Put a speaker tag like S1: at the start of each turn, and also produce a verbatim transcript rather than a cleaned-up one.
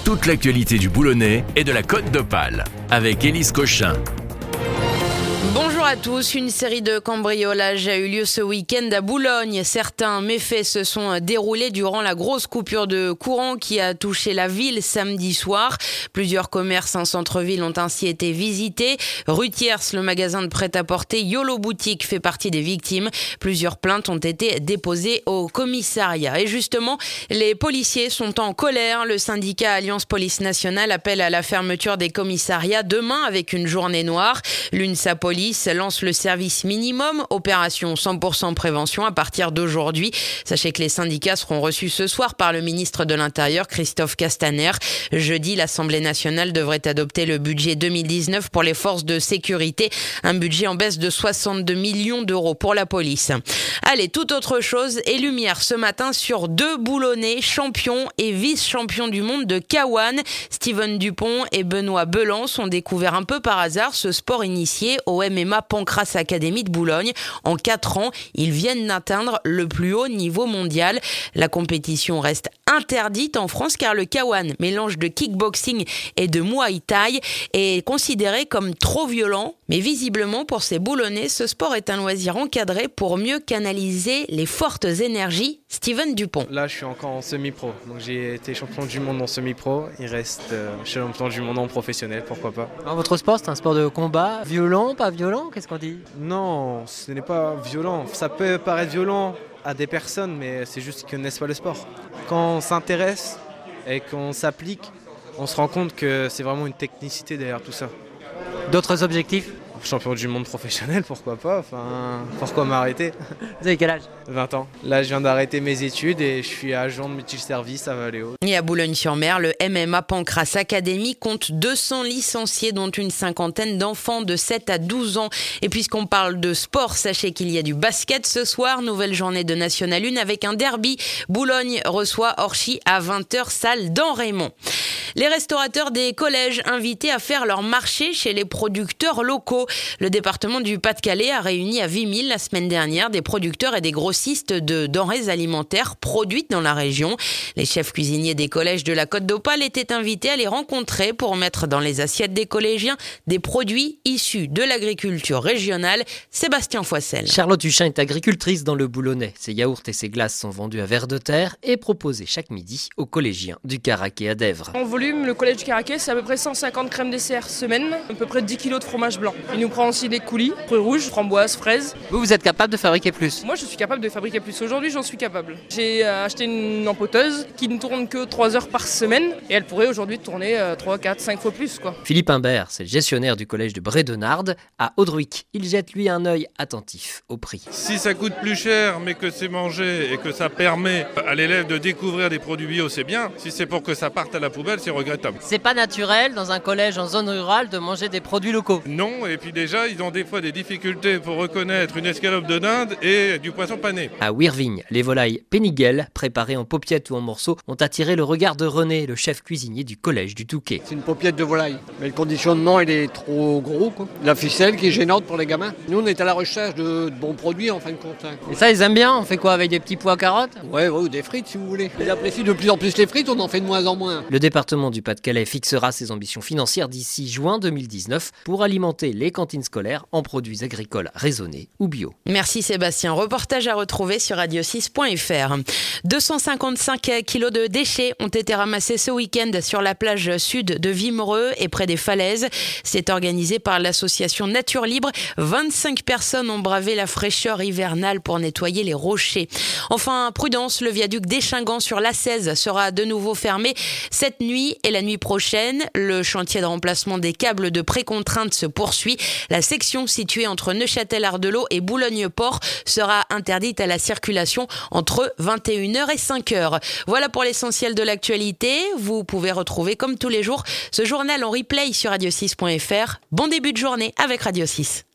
S1: Toute l'actualité du Boulonnais et de la Côte d'Opale avec Élise Cochin.
S2: Bonjour à tous, une série de cambriolages a eu lieu ce week-end à Boulogne. Certains méfaits se sont déroulés durant la grosse coupure de courant qui a touché la ville samedi soir. Plusieurs commerces en centre-ville ont ainsi été visités. Rue Thiers, le magasin de prêt-à-porter YOLO Boutique fait partie des victimes. Plusieurs plaintes ont été déposées au commissariat. Et justement, les policiers sont en colère. Le syndicat Alliance Police Nationale appelle à la fermeture des commissariats demain avec une journée noire. L'UNSA Police lance le service minimum, opération cent pour cent prévention à partir d'aujourd'hui. Sachez que les syndicats seront reçus ce soir par le ministre de l'Intérieur, Christophe Castaner. Jeudi, l'Assemblée nationale devrait adopter le budget deux mille dix-neuf pour les forces de sécurité, un budget en baisse de soixante-deux millions d'euros pour la police. Allez, toute autre chose et lumière ce matin sur deux Boulonnais, champions et vice-champions du monde de Kawan. Steven Dupont et Benoît Belance ont découvert un peu par hasard ce sport initié au M M A Pancras Academy de Boulogne. En quatre ans, ils viennent d'atteindre le plus haut niveau mondial. La compétition reste interdite en France car le Kawan, mélange de kickboxing et de Muay Thai, est considéré comme trop violent. Mais visiblement, pour ces Boulonnais, ce sport est un loisir encadré pour mieux canaliser les fortes énergies. Steven Dupont.
S3: Là, je suis encore en semi-pro. Donc, j'ai été champion du monde en semi-pro. Il reste euh, champion du monde en professionnel, pourquoi pas.
S4: Alors, votre sport, c'est un sport de combat. Violent, pas violent, qu'est-ce qu'on dit ?
S3: Non, ce n'est pas violent. Ça peut paraître violent à des personnes, mais c'est juste qu'ils ne connaissent pas le sport. Quand on s'intéresse et qu'on s'applique, on se rend compte que c'est vraiment une technicité derrière tout ça.
S4: D'autres objectifs ?
S3: Champion du monde professionnel, pourquoi pas, enfin, pourquoi m'arrêter ?
S4: Vous avez quel âge ?
S3: vingt ans. Là, je viens d'arrêter mes études et je suis agent de multiservice à Valéo.
S2: Et à Boulogne-sur-Mer, le M M A Pancras Academy compte deux cents licenciés, dont une cinquantaine d'enfants de sept à douze ans. Et puisqu'on parle de sport, sachez qu'il y a du basket ce soir, nouvelle journée de National un avec un derby. Boulogne reçoit Orchy à vingt heures, salle d'En-Raymond. Les restaurateurs des collèges invités à faire leur marché chez les producteurs locaux. Le département du Pas-de-Calais a réuni à Vimille la semaine dernière des producteurs et des grossistes de denrées alimentaires produites dans la région. Les chefs cuisiniers des collèges de la Côte d'Opale étaient invités à les rencontrer pour mettre dans les assiettes des collégiens des produits issus de l'agriculture régionale. Sébastien Foissel.
S4: Charlotte Huchin est agricultrice dans le Boulonnais. Ses yaourts et ses glaces sont vendus à Vers de Terre et proposés chaque midi aux collégiens du Caraquet à Dèvres.
S5: En volume, le collège du Caraquet, c'est à peu près cent cinquante crèmes dessert semaine, à peu près dix kilos de fromage blanc. Il nous prend aussi des coulis, fruits rouges, framboises, fraises.
S4: Vous, vous êtes capable de fabriquer plus ?
S5: Moi, je suis capable de fabriquer plus. Aujourd'hui, j'en suis capable. J'ai euh, acheté une empoteuse qui ne tourne que trois heures par semaine et elle pourrait aujourd'hui tourner euh, trois, quatre, cinq fois plus, quoi.
S4: Philippe Imbert, c'est le gestionnaire du collège de Brédenarde à Audruic. Il jette lui un œil attentif au prix.
S6: Si ça coûte plus cher mais que c'est mangé et que ça permet à l'élève de découvrir des produits bio, c'est bien. Si c'est pour que ça parte à la poubelle, c'est regrettable.
S4: C'est pas naturel dans un collège en zone rurale de manger des produits locaux.
S6: Non, et puis déjà, ils ont des fois des difficultés pour reconnaître une escalope de dinde et du poisson pané.
S4: À Wirvigne, les volailles Péniguel, préparées en paupiètes ou en morceaux, ont attiré le regard de René, le chef cuisinier du collège du Touquet.
S7: C'est une paupiette de volaille, mais le conditionnement il est trop gros, quoi. La ficelle qui est gênante pour les gamins. Nous on est à la recherche de, de bons produits en fin de compte. Hein.
S4: Et ça ils aiment bien, on fait quoi avec des petits pois à carottes ?
S7: Ouais, ouais, ou des frites si vous voulez. Ils apprécient de plus en plus les frites, on en fait de moins en moins.
S4: Le département du Pas-de-Calais fixera ses ambitions financières d'ici juin deux mille dix-neuf pour alimenter les cantines scolaires en produits agricoles raisonnés ou bio.
S2: Merci Sébastien. Reportage à retrouver sur radio six point f r. deux cent cinquante-cinq kilos de déchets ont été ramassés ce week-end sur la plage sud de Vimereux et près des falaises. C'est organisé par l'association Nature Libre. vingt-cinq personnes ont bravé la fraîcheur hivernale pour nettoyer les rochers. Enfin, prudence, le viaduc d'Échingan sur l'A seize sera de nouveau fermé cette nuit et la nuit prochaine. Le chantier de remplacement des câbles de précontrainte se poursuit. La section située entre Neuchâtel-Ardelot et Boulogne-Port sera interdite à la circulation entre vingt et une heures et cinq heures. Voilà pour l'essentiel de l'actualité. Vous pouvez retrouver comme tous les jours ce journal en replay sur radio six point f r. Bon début de journée avec Radio six.